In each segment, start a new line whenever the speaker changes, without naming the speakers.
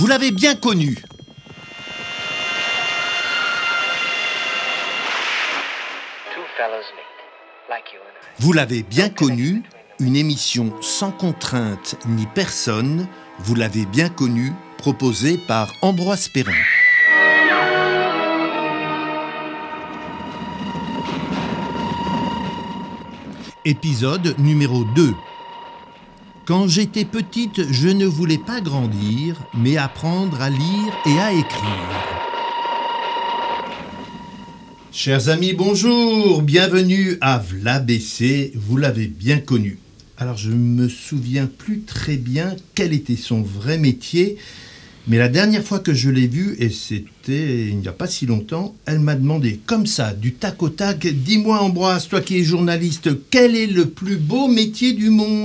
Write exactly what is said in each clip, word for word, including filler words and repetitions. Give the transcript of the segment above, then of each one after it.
l'avez bien connu. Vous l'avez bien connu, une émission sans contrainte ni personne, vous l'avez bien connu, proposée par Ambroise Perrin. Épisode numéro deux. Quand j'étais petite, je ne voulais pas grandir, mais apprendre à lire et à écrire. Chers amis, bonjour, bienvenue à V'là B C, vous l'avez bien connu. Alors je ne me souviens plus très bien quel était son vrai métier, mais la dernière fois que je l'ai vue, et c'était il n'y a pas si longtemps, elle m'a demandé comme ça, du tac au tac, « Dis-moi Ambroise, toi qui es journaliste, quel est le plus beau métier du monde ?»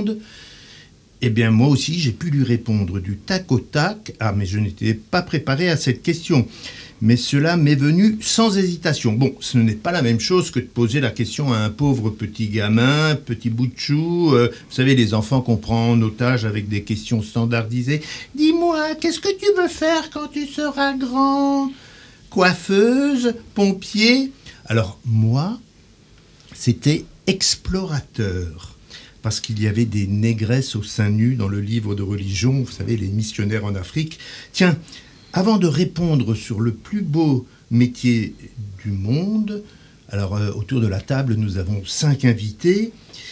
Eh bien moi aussi j'ai pu lui répondre du tac au tac, ah mais je n'étais pas préparé à cette question. Mais cela m'est venu sans hésitation. Bon, ce n'est pas la même chose que de poser la question à un pauvre petit gamin, petit bout de chou. Euh, vous savez, les enfants qu'on prend en otage avec des questions standardisées. « Dis-moi, qu'est-ce que tu veux faire quand tu seras grand ? Coiffeuse ? Pompier ?» Alors, moi, c'était explorateur. Parce qu'il y avait des négresses au sein nu dans le livre de religion, vous savez, les missionnaires en Afrique. Tiens, avant de répondre sur le plus beau métier du monde, alors euh, autour de la table, nous avons cinq invités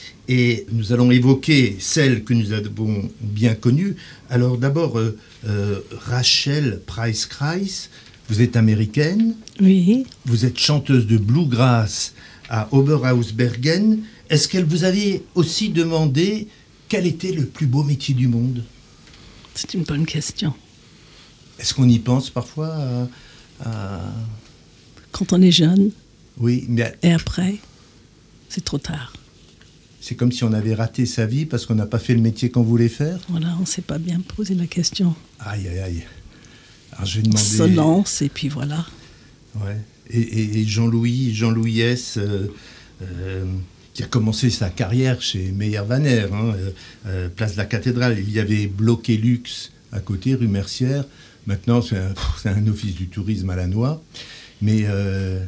et nous allons évoquer celles que nous avons bien connues. Alors d'abord, euh, euh, Rachel Price-Kreis, vous êtes américaine.
Oui.
Vous êtes chanteuse de bluegrass à Oberhausbergen. Est-ce qu'elle vous avait aussi demandé quel était le plus beau métier du monde ?
C'est une bonne question.
Est-ce qu'on y pense parfois à, à...
Quand on est jeune.
Oui, mais...
Et après, c'est trop tard.
C'est comme si on avait raté sa vie parce qu'on n'a pas fait le métier qu'on voulait faire.
Voilà, on ne s'est pas bien posé la question.
Aïe, aïe, aïe. Alors je vais demander...
On se lance et puis voilà.
Ouais. Et, et, et Jean-Louis, Jean-Louis S., euh, euh, qui a commencé sa carrière chez Meyer-Wanner, hein, euh, euh, place de la Cathédrale. Il y avait Bloqué Luxe à côté, rue Mercière. Maintenant, c'est un, c'est un office du tourisme à la noix. Mais euh,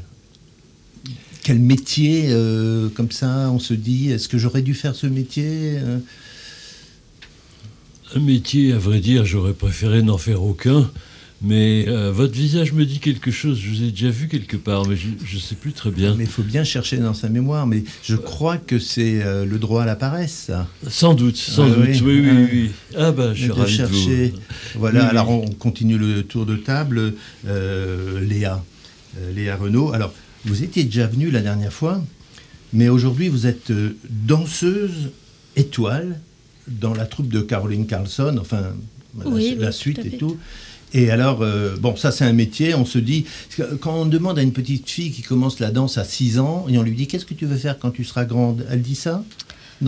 quel métier, euh, comme ça, on se dit, est-ce que j'aurais dû faire ce métier ?
Un métier, à vrai dire, j'aurais préféré n'en faire aucun. Mais euh, votre visage me dit quelque chose. Je vous ai déjà vu quelque part, mais je ne sais plus très bien.
Mais il faut bien chercher dans sa mémoire. Mais je crois que c'est euh, le droit à la paresse, ça.
Sans doute, sans
ah,
doute.
Oui,
oui, oui,
ah,
oui. Ah bah, je suis ravi
chercher.
de vous...
Voilà,
oui,
alors
oui.
on continue le tour de table. Euh, Léa, euh, Léa Renaud. Alors, vous étiez déjà venue la dernière fois, mais aujourd'hui, vous êtes euh, danseuse étoile dans la troupe de Caroline Carlson, enfin,
oui,
la, la
oui,
suite
tout
et tout. Et alors, euh, bon, ça c'est un métier, on se dit, quand on demande à une petite fille qui commence la danse à six ans, et on lui dit, qu'est-ce que tu veux faire quand tu seras grande ? Elle dit ça ? Danseuse ?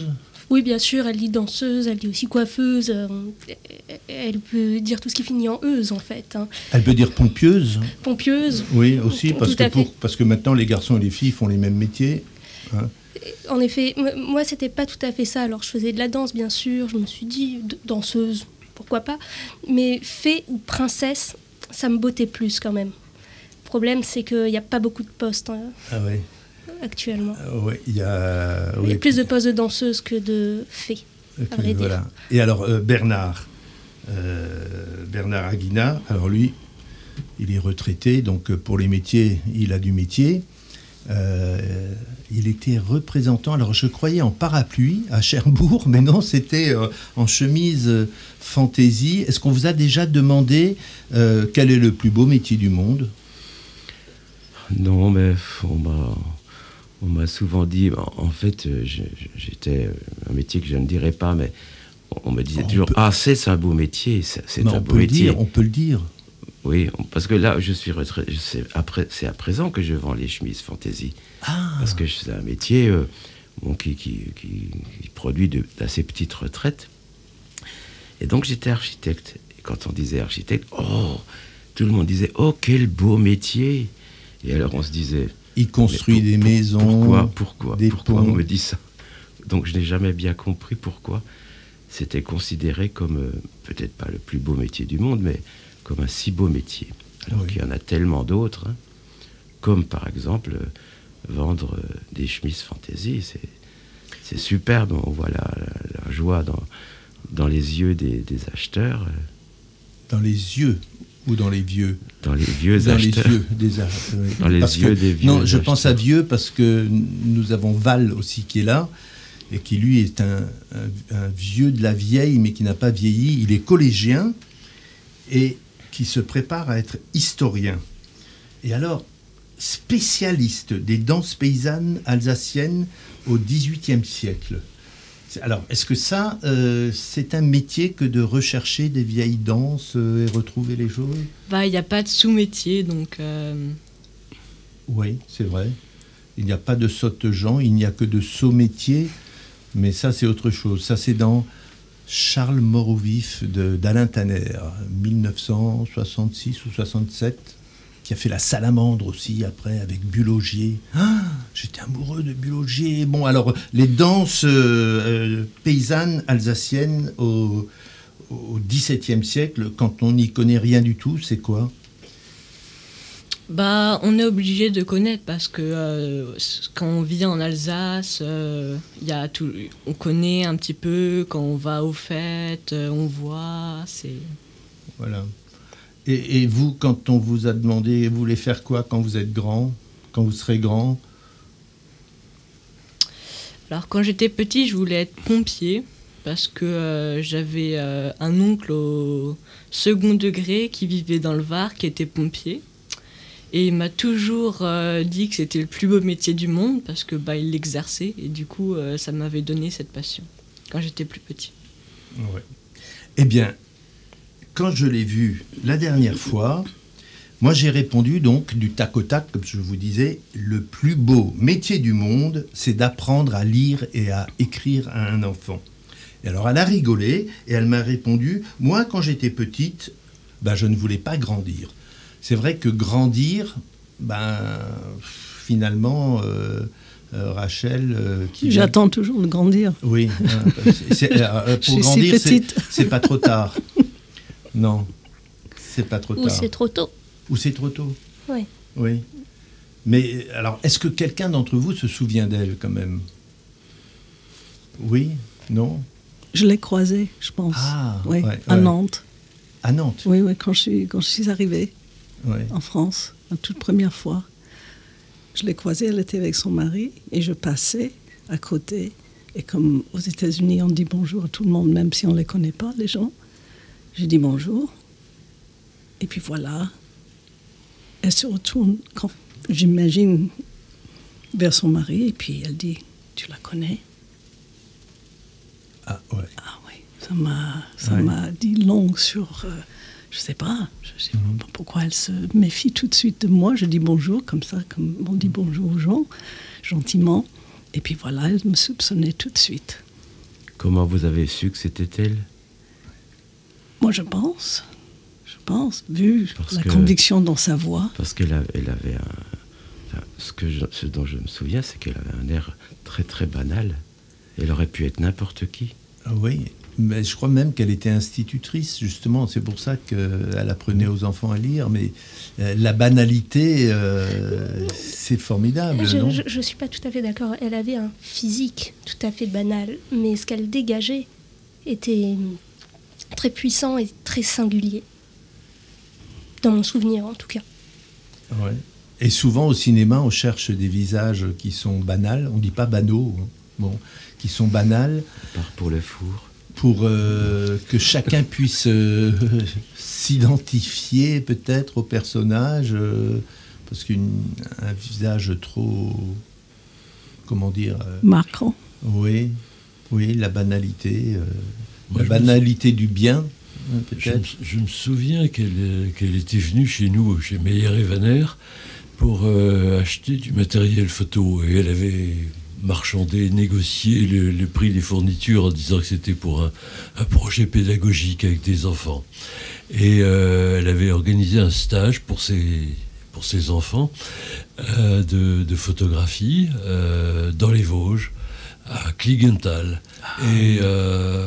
Oui, bien sûr, elle dit danseuse, elle dit aussi coiffeuse, euh, elle peut dire tout ce qui finit en euse, en fait. Hein.
Elle peut dire pompieuse ?
Pompieuse ?
Oui, aussi, parce
tout
que, pour, parce que maintenant les garçons et les filles font les mêmes métiers. Hein.
En effet, m- moi c'était pas tout à fait ça, alors je faisais de la danse, bien sûr, je me suis dit, d- danseuse... pourquoi pas, mais fée ou princesse, ça me bottait plus quand même. Le problème, c'est qu'il n'y a pas beaucoup de postes hein,
ah ouais.
actuellement.
Ah ouais, il y a,
il y a
oui.
plus de postes de danseuse que de fée, à vrai
voilà.
dire.
Et alors, euh, Bernard, euh, Bernard Aguina, alors lui, il est retraité, donc pour les métiers, il a du métier. Euh, il était représentant, alors je croyais en parapluie à Cherbourg, mais non, c'était euh, en chemise euh, fantaisie. Est-ce qu'on vous a déjà demandé euh, quel est le plus beau métier du monde ?
Non, mais on m'a, on m'a souvent dit, en fait, je, j'étais un métier que je ne dirais pas, mais on me disait on toujours, peut... ah, c'est, c'est un beau métier, c'est, c'est un beau métier.
Dire, on peut le dire.
Oui, parce que là, je suis retraité. C'est, après, c'est à présent que je vends les chemises fantaisie.
Ah.
Parce que c'est un métier euh, bon, qui, qui, qui, qui produit de, d'assez petites retraites. Et donc, j'étais architecte. Et quand on disait architecte, oh, tout le monde disait, oh, quel beau métier. Et alors, on se disait...
Il construit pour, des
pour,
maisons,
Pourquoi, pourquoi,
des
pourquoi
ponts.
on me dit ça ? Donc, je n'ai jamais bien compris pourquoi. c'était considéré comme, euh, peut-être pas le plus beau métier du monde, mais comme un si beau métier. Alors oui. qu'il y en a tellement d'autres, hein, comme par exemple euh, vendre euh, des chemises fantaisie. C'est, c'est superbe, on voit la, la, la joie dans, dans les yeux des, des acheteurs.
Dans les yeux ou dans les vieux?
Dans les vieux
dans
acheteurs.
Les yeux des ach- oui.
Dans les
parce
yeux
que,
des vieux
Non, je
acheteurs.
pense à vieux parce que nous avons Val aussi qui est là, et qui lui est un, un, un vieux de la vieille, mais qui n'a pas vieilli. Il est collégien et qui se prépare à être historien. Et alors, spécialiste des danses paysannes alsaciennes au dix-huitième siècle. Alors, est-ce que ça, euh, c'est un métier que de rechercher des vieilles danses euh, et retrouver les choses?
Bah, il n'y a pas de sous-métier, donc... Euh...
Oui, c'est vrai. Il n'y a pas de sotte-gens, il n'y a que de sots-métiers, mais ça, c'est autre chose. Ça, c'est dans Charles mort au vif de, d'Alain Tanner, dix-neuf cent soixante-six ou soixante-sept, qui a fait La Salamandre aussi, après, avec Bulogier. Ah, j'étais amoureux de Bulogier. Bon, alors, les danses euh, euh, paysannes alsaciennes au, au dix-septième siècle, quand on n'y connaît rien du tout, c'est quoi?
Bah, on est obligé de connaître parce que euh, quand on vit en Alsace, euh, y a tout, on connaît un petit peu, quand on va aux fêtes, euh, on voit, c'est...
Voilà. Et, et vous, quand on vous a demandé, vous voulez faire quoi quand vous êtes grand, quand vous serez grand?
Alors, quand j'étais petit, je voulais être pompier parce que euh, j'avais euh, un oncle au second degré qui vivait dans le Var, qui était pompier. Et il m'a toujours euh, dit que c'était le plus beau métier du monde parce que bah, il l'exerçait. Et du coup, euh, ça m'avait donné cette passion quand j'étais plus petit.
Ouais. Eh bien, quand je l'ai vu la dernière fois, moi j'ai répondu donc du tac au tac, comme je vous disais, le plus beau métier du monde, c'est d'apprendre à lire et à écrire à un enfant. Et alors elle a rigolé et elle m'a répondu, moi quand j'étais petite, ben, je ne voulais pas grandir. C'est vrai que grandir, ben, finalement, euh, euh, Rachel... Euh, qui
J'attends
vient...
toujours de grandir.
Oui, euh, c'est, euh, pour
je
grandir,
suis petite.
c'est, c'est pas trop tard. Non, c'est pas trop
Ou
tard.
c'est trop tôt.
Ou c'est trop tôt.
Oui.
Oui. Mais alors, est-ce que quelqu'un d'entre vous se souvient d'elle quand même? Oui? Non?
Je l'ai croisée, je pense.
Ah,
oui,
ouais,
à
ouais.
Nantes.
À Nantes?
Oui, oui, quand je suis, quand je suis arrivée
Ouais.
en France, la toute première fois. Je l'ai croisée, elle était avec son mari, et je passais à côté. Et comme aux États-Unis, on dit bonjour à tout le monde, même si on ne les connaît pas, les gens. J'ai dit bonjour. Et puis voilà. Elle se retourne, quand, j'imagine, vers son mari, et puis elle dit, tu la connais?
Ah, ouais.
Ah oui, ça m'a, ça
Ouais.
m'a dit long sur... Euh, je sais pas, je sais
Mhm.
pas pourquoi elle se méfie tout de suite de moi. Je dis bonjour, comme ça, comme on dit bonjour aux gens, gentiment. Et puis voilà, elle me soupçonnait tout de suite.
Comment vous avez su que c'était elle?
Moi, je pense, je pense, vu
Parce
la
que-
conviction dans sa voix.
Parce qu'elle a- elle avait un... enfin, ce, que je- ce dont je me souviens, c'est qu'elle avait un air très très banal. Elle aurait pu être n'importe qui.
Ah oui, mais je crois même qu'elle était institutrice, justement. C'est pour ça qu'elle apprenait aux enfants à lire. Mais euh, la banalité, euh, c'est formidable,
Je
non?
ne suis pas tout à fait d'accord. Elle avait un physique tout à fait banal, mais ce qu'elle dégageait était très puissant et très singulier. Dans mon souvenir, en tout cas.
Ouais. Et souvent, au cinéma, on cherche des visages qui sont banals. On ne dit pas banaux, hein. Bon, qui sont banals.
À part pour le four.
Pour euh, que chacun puisse euh, s'identifier peut-être au personnage, euh, parce qu'un visage trop, comment dire, euh,
Marquant.
oui, oui, la banalité, euh,
Moi,
la
je me
banalité du bien, hein,
Je me,
peut-être.
je me souviens qu'elle euh, qu'elle était venue chez nous, chez Meyer et Vaner, pour euh, acheter du matériel photo. Et elle avait marchandé, négocié le, le prix des fournitures en disant que c'était pour un, un projet pédagogique avec des enfants. Et euh, elle avait organisé un stage pour ses, pour ses enfants euh, de, de photographie euh, dans les Vosges, à Kligenthal. Et euh,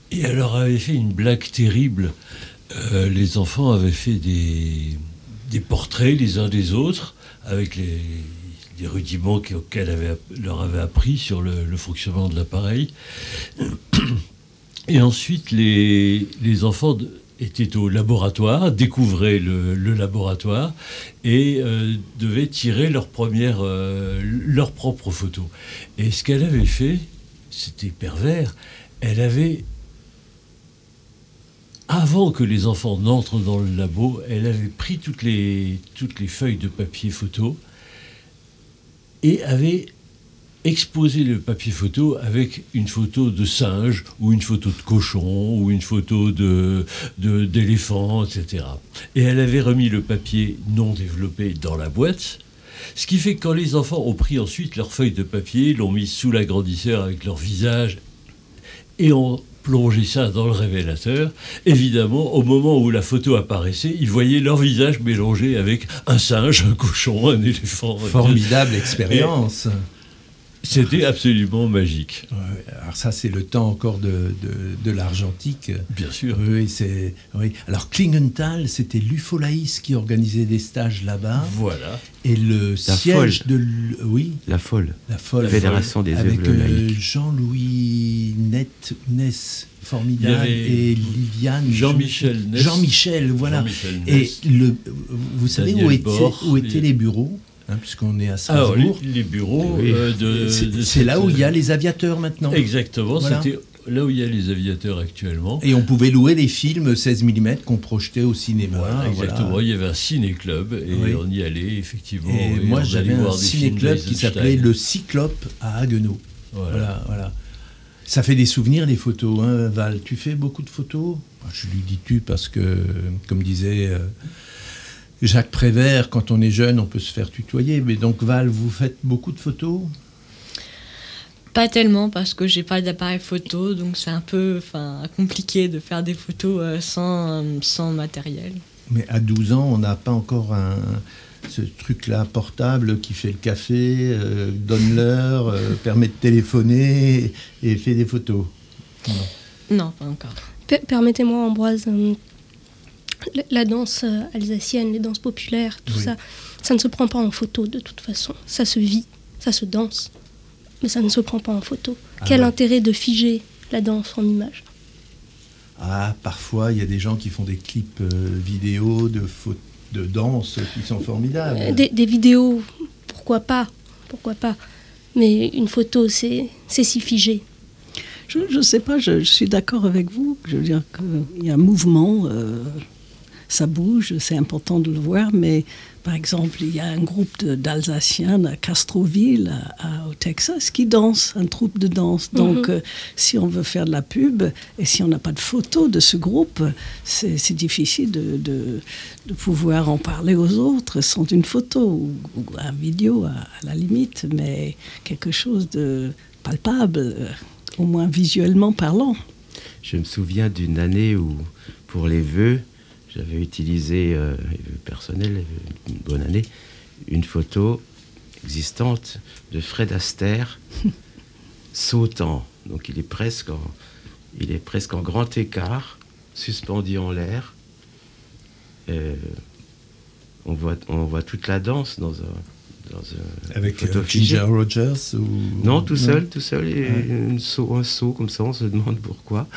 Et elle leur avait fait une blague terrible. Euh, les enfants avaient fait des, des portraits les uns des autres avec les, les rudiments qu'elle avait, leur avait appris sur le, le fonctionnement de l'appareil. Et ensuite, les, les enfants de, étaient au laboratoire, découvraient le, le laboratoire et euh, devaient tirer leur, première, euh, leur propre photo. Et ce qu'elle avait fait, c'était pervers, elle avait... Avant que les enfants n'entrent dans le labo, elle avait pris toutes les, toutes les feuilles de papier photo et avait exposé le papier photo avec une photo de singe ou une photo de cochon ou une photo de, de, d'éléphant, et cetera. Et elle avait remis le papier non développé dans la boîte, ce qui fait que quand les enfants ont pris ensuite leurs feuilles de papier, l'ont mis sous l'agrandisseur avec leur visage et ont plongé ça dans le révélateur, évidemment, au moment où la photo apparaissait, ils voyaient leur visage mélangé avec un singe, un cochon, un éléphant.
Formidable expérience.
C'était absolument magique.
Ouais, alors ça, c'est le temps encore de, de, de l'argentique.
Bien sûr.
Oui, c'est, oui. Alors Klingenthal, c'était l'Ufolaïs qui organisait des stages là-bas.
Voilà.
Et le
La
siège
Folle.
de... l- Oui,
La folle.
la folle.
La Fédération des
avec
œuvres
euh,
laïques.
Jean-Louis Net, Ness, formidable,
Il y avait
et Liliane...
Jean-Michel Ness.
Jean-Michel, voilà.
Jean-Michel
Et
Ness.
le, vous savez
Daniel
où étaient,
Bord,
où étaient
il-
les bureaux, hein, puisqu'on est à
Alors,
Strasbourg.
les, les bureaux
Oui.
euh, de...
C'est,
de
c'est
cette-
là où il y a les aviateurs maintenant.
Exactement,
Voilà.
c'était là où il y a les aviateurs actuellement.
Et on pouvait louer les films seize millimètres qu'on projetait au cinéma.
Voilà, exactement.
voilà.
Il y avait un ciné-club et
Oui.
on y allait, effectivement.
Et
et
moi,
on
j'avais
allait
un
voir des films
ciné-club qui
d'Eisenstein.
s'appelait Le Cyclope à Haguenau.
Voilà.
Voilà, voilà. Ça fait des souvenirs, les photos, hein, Val. Tu fais beaucoup de photos ? Je lui dis tu parce que, comme disait euh, Jacques Prévert, quand on est jeune, on peut se faire tutoyer. Mais donc, Val, vous faites beaucoup de photos ?
Pas tellement parce que j'ai pas d'appareil photo, donc c'est un peu enfin, compliqué de faire des photos euh, sans, euh, sans matériel.
Mais à douze ans, on n'a pas encore un, ce truc-là portable qui fait le café, euh, donne l'heure, euh, permet de téléphoner et, et fait des photos. Non.
Non, pas encore.
Per- Permettez-moi, Ambroise, euh, la, la danse euh, alsacienne, les danses populaires, tout
Oui.
ça, ça ne se prend pas en photo de toute façon. Ça se vit, ça se danse, mais ça ne se prend pas en photo.
Ah
Quel
ouais.
intérêt de figer la danse en image?
Ah, parfois, il y a des gens qui font des clips euh, vidéo de, pho- de danse qui sont formidables.
Euh, des, des vidéos, pourquoi pas, pourquoi pas. Mais une photo, c'est c'est si figé.
Je ne sais pas, je, je suis d'accord avec vous. Je veux dire qu'il y a un mouvement, euh, ça bouge, c'est important de le voir, mais par exemple, il y a un groupe de- d'Alsaciens à Castroville, à- à- au Texas, qui dansent, un troupe de danse. Donc,
Mhm.
euh, si on veut faire de la pub, et si on n'a pas de photos de ce groupe, c'est c'est difficile de, de, de pouvoir en parler aux autres sans une photo ou, ou un vidéo à, à la limite, mais quelque chose de palpable, euh, au moins visuellement parlant.
Je me souviens d'une année où, pour les vœux, j'avais utilisé, euh, les vœux personnels, une bonne année, une photo existante de Fred Astaire sautant. Donc il est presque en, il est presque en grand écart, suspendu en l'air. Euh, on voit, on voit toute la danse dans un, dans un
Avec
photo
euh,
figée.
Ginger Rogers ou...
Non, tout seul, tout seul, et
Ouais.
une saut, un saut comme ça, on se demande pourquoi.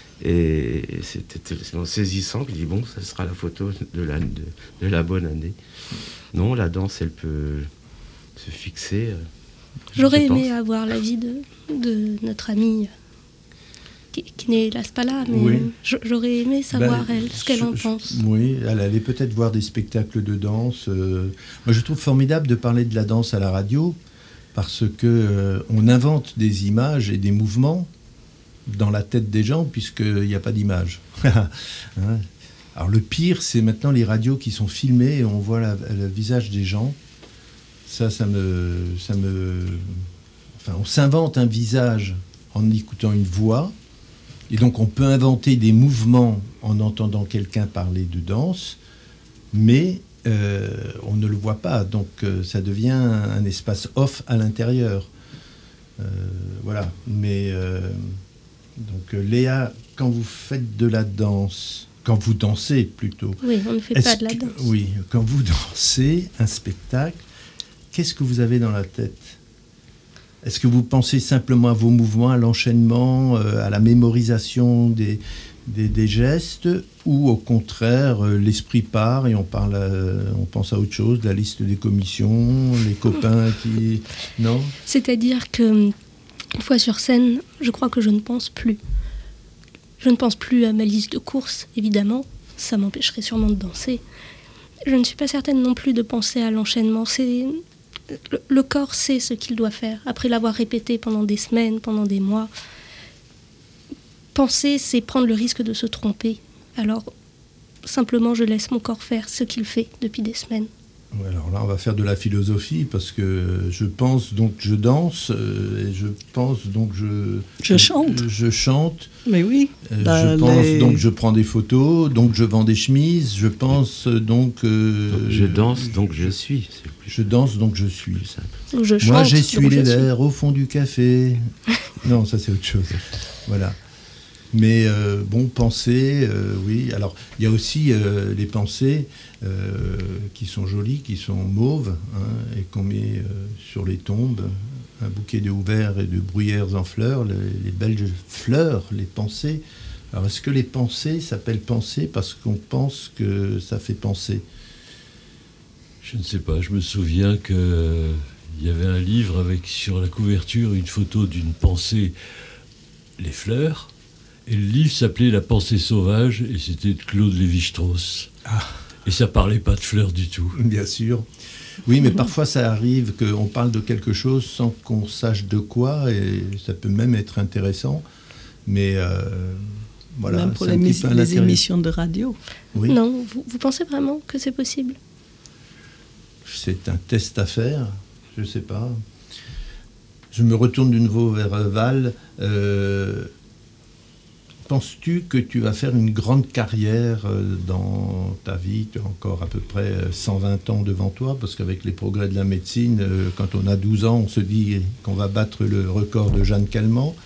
Et c'était tellement saisissant que je dis, bon, ça sera la photo de la, de, de la bonne année. Non, la danse, elle peut se fixer. euh,
J'aurais
je
aimé
pense.
avoir l'avis de, de notre amie, qui, qui n'est hélas pas là, mais
Oui.
je- j'aurais aimé savoir,
Ben,
elle, ce qu'elle
je-
en
je-
pense.
Oui, elle allait peut-être voir des spectacles de danse. euh. Moi, je trouve formidable de parler de la danse à la radio parce que euh, on invente des images et des mouvements dans la tête des gens puisqu'il n'y a pas d'image. Hein. Alors le pire, c'est maintenant les radios qui sont filmées et on voit la- le visage des gens. Ça, ça me, ça me... Enfin, on s'invente un visage en écoutant une voix. Et donc, on peut inventer des mouvements en entendant quelqu'un parler de danse, mais euh, on ne le voit pas. Donc, euh, ça devient un, un espace off à l'intérieur. Euh, voilà. Mais, euh, donc, euh, Léa quand vous faites de la danse, quand vous dansez plutôt.
Oui, on ne fait
est-ce
pas de la
que-
danse.
Oui, quand vous dansez un spectacle, qu'est-ce que vous avez dans la tête ? Est-ce que vous pensez simplement à vos mouvements, à l'enchaînement, euh, à la mémorisation des, des, des gestes, ou au contraire, euh, l'esprit part et on, parle à- on pense à autre chose, la liste des commissions, les copains qui... Non ?
C'est-à-dire que, une fois sur scène, je crois que je ne pense plus. Je ne pense plus à ma liste de courses, évidemment. Ça m'empêcherait sûrement de danser. Je ne suis pas certaine non plus de penser à l'enchaînement. C'est... Le, le corps sait ce qu'il doit faire, après l'avoir répété pendant des semaines, pendant des mois. Penser, c'est prendre le risque de se tromper. Alors, simplement, je laisse mon corps faire ce qu'il fait depuis des semaines.
Ouais, alors là, on va faire de la philosophie, parce que je pense donc je danse, euh, et je pense donc je...
Je chante.
Je, je chante,
Mais oui.
euh,
Bah,
je pense
les-
donc je prends des photos, donc je vends des chemises, je pense euh, donc... euh,
Donc, je danse, donc je suis. C'est le plus,
Je danse, donc je suis.
plus simple.
Donc, je chante,
Moi,
donc
j'essuie
je
les
suis.
verres au fond du café. Non, ça c'est autre chose. Voilà. Mais euh, bon, penser, euh, oui. Alors, il y a aussi euh, les pensées euh, qui sont jolies, qui sont mauves, hein, et qu'on met euh, sur les tombes. Un bouquet de houverts et de bruyères en fleurs, les, les belles fleurs, les pensées. Alors, est-ce que les pensées s'appellent pensées parce qu'on pense que ça fait penser ?
Je ne sais pas, je me souviens qu'il y avait un livre avec sur la couverture une photo d'une pensée, les fleurs, et le livre s'appelait La pensée sauvage, et c'était de Claude Lévi-Strauss.
Ah.
Et ça parlait pas de fleurs du tout.
Bien sûr. Oui, mais parfois ça arrive qu'on parle de quelque chose sans qu'on sache de quoi, et ça peut même être intéressant. Mais euh, voilà,
Même pour
c'est
les,
un petit
mis-
peu un
les
intérêt.
émissions de radio.
Oui,
Non, vous, vous pensez vraiment que c'est possible ?
c'est un test à faire, je ne sais pas. Je me retourne de nouveau vers Val. Euh, penses-tu que tu vas faire une grande carrière euh, dans ta vie ? Tu as encore à peu près euh, cent vingt ans devant toi, parce qu'avec les progrès de la médecine, euh, quand on a douze ans, on se dit qu'on va battre le record de Jeanne Calment.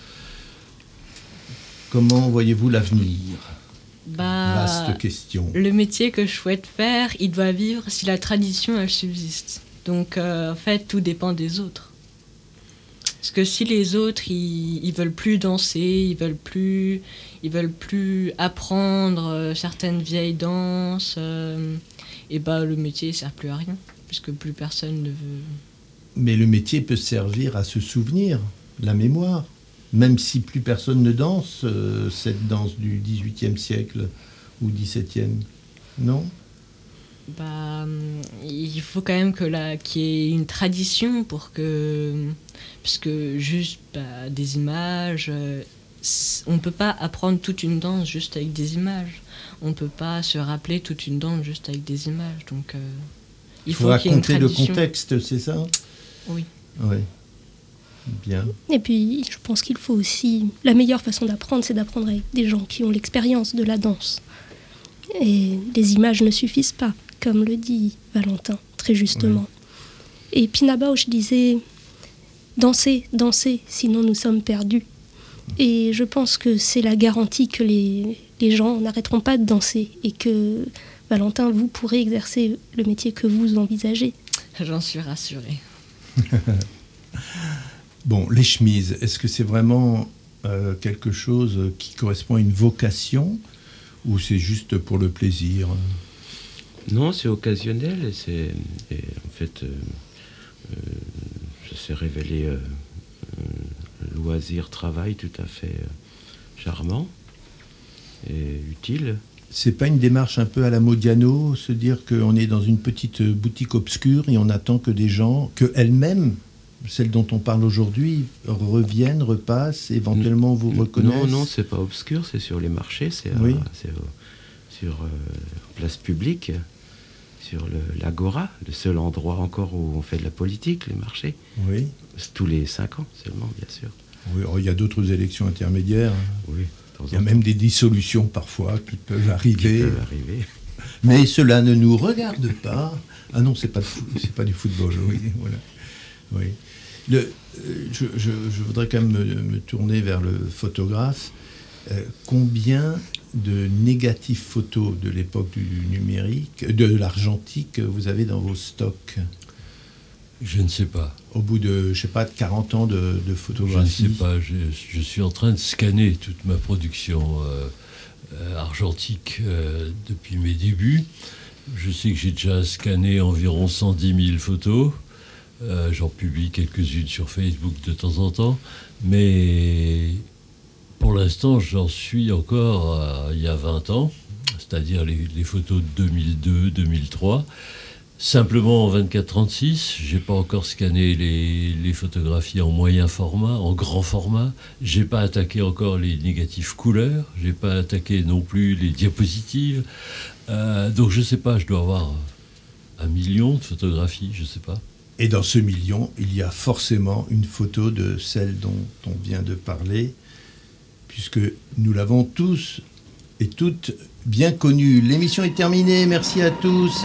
Comment voyez-vous l'avenir ?
Bah,
Vaste question.
le métier que je souhaite faire, il doit vivre si la tradition, elle subsiste. Donc, euh, en fait, tout dépend des autres. Parce que si les autres, ils, ils veulent plus danser, ils veulent plus, ils veulent plus apprendre euh, certaines vieilles danses, euh, et bah le métier ne sert plus à rien, puisque plus personne ne veut.
Mais le métier peut servir à se souvenir, la mémoire. Même si plus personne ne danse, euh, cette danse du dix-huitième siècle ou dix-septième. Non ?
Bah, hum, il faut quand même que la, qu'il y ait une tradition pour que, parce que juste bah, des images, euh, c- on peut pas apprendre toute une danse juste avec des images. On peut pas se rappeler toute une danse juste avec des images. Donc, euh, il
Il faut
faut qu'il y ait une
raconter le
tradition.
contexte, c'est ça ?
Oui.
Oui. Bien.
Et puis, je pense qu'il faut aussi... La meilleure façon d'apprendre, c'est d'apprendre avec des gens qui ont l'expérience de la danse. Et les images ne suffisent pas, comme le dit Valentin, très justement. Et Pina Bausch disait « Dansez, dansez, sinon nous sommes perdus ». Et je pense que c'est la garantie que les, les gens n'arrêteront pas de danser et que, Valentin, vous pourrez exercer le métier que vous envisagez.
J'en suis rassurée.
Bon, les chemises, est-ce que c'est vraiment euh, quelque chose qui correspond à une vocation ou c'est juste pour le plaisir ?
Non, c'est occasionnel et c'est et en fait, euh, euh, ça s'est révélé euh, euh, loisir, travail tout à fait euh, charmant et utile.
C'est pas une démarche un peu à la Modiano, se dire qu'on est dans une petite boutique obscure et on attend que des gens, que elles-mêmes, celles dont on parle aujourd'hui, reviennent, repassent, éventuellement vous reconnaissent ?
Non, non, c'est pas obscur, c'est sur les marchés, c'est, à-
Oui.
c'est au- sur euh, place publique, sur le- l'Agora, le seul endroit encore où on fait de la politique, les marchés.
Oui.
C'est tous les cinq ans seulement, bien sûr.
Oui, oh, il y a d'autres élections intermédiaires.
Oui, de temps
Il y a
en
même
temps,
des dissolutions parfois qui peuvent
qui
arriver.
peuvent arriver.
Mais cela ne nous regarde pas. Ah non, c'est pas, de fou- c'est pas du football, oui. Voilà. Oui. Le, euh, je, je- je voudrais quand même me, me tourner vers le photographe. Euh, combien de négatifs photos de l'époque du numérique, de l'argentique, vous avez dans vos stocks?
Je ne sais pas.
Au bout de, je sais pas, de quarante ans de, de photographie?
Je ne sais pas. Je, je suis en train de scanner toute ma production euh, euh, argentique euh, depuis mes débuts. Je sais que j'ai déjà scanné environ cent dix mille photos. Euh, j'en publie quelques-unes sur Facebook de temps en temps. Mais pour l'instant, j'en suis encore à, il y a vingt ans, c'est-à-dire les, les photos de deux mille deux deux mille trois. Simplement en vingt-quatre trente-six, je n'ai pas encore scanné les, les photographies en moyen format, en grand format. Je n'ai pas attaqué encore les négatifs couleurs. Je n'ai pas attaqué non plus les diapositives. Euh, donc je ne sais pas, je dois avoir un million de photographies, je ne sais pas.
Et dans ce million, il y a forcément une photo de celle dont on vient de parler, puisque nous l'avons tous et toutes bien connue. L'émission est terminée, merci à tous.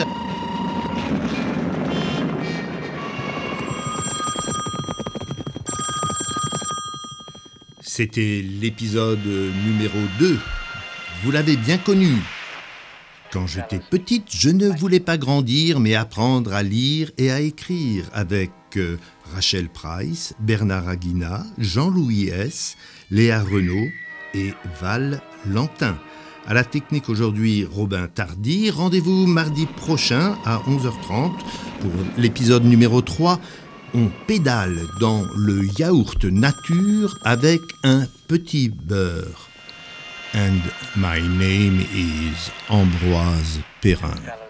C'était l'épisode numéro deux. Vous l'avez bien connu. Quand j'étais petite, je ne voulais pas grandir, mais apprendre à lire et à écrire avec euh, Rachel Price, Bernard Aguina, Jean-Louis Hess, Léa Renaud et Val Lantin. À la technique aujourd'hui, Robin Tardy. Rendez-vous mardi prochain à onze heures trente pour l'épisode numéro trois. On pédale dans le yaourt nature avec un petit beurre. And my name is Ambroise Perrin.